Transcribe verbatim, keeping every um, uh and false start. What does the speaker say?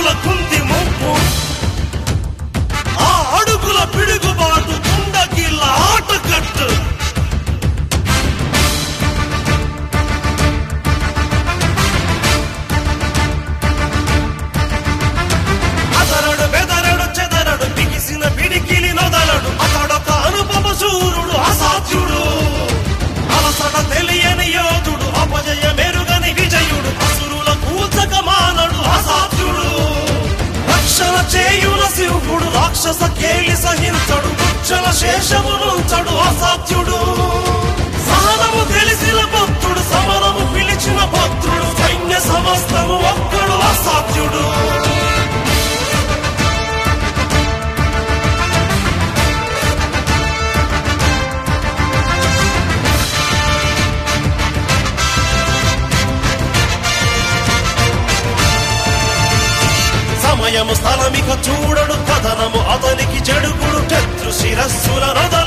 అడుగుల కుంది ముప్పు ఆ అడుగుల పిడుగుబాటు కుండగిల్ల ఆటకట్టు అదరడు బెదరడు చెదరడు బిగిసిన పిడికిలి నొదలడు అతడొక అనుపమ శూరుడు అసాధ్యుడు అలసట తెలియని యోధుడు అపజయ మెరుగని విజయుడు అసురుల కూచక మానడు అసాధ్యుడు రక్షణ చేయుల శివుడు రాక్షస కేలి సహించడు ఉచ్చల శేషమునుంచడు అసాధ్యుడు సహనము తెలిసిన భక్తుడు సమరము పిలిచిన భక్తుడు సైన్య సమస్తము ఒక్కడు అసాధ్యుడు సమయము స్థలమిక చూడడు కథనము అతనికి చెడుకుడు శత్రు శిరస్సుల రథ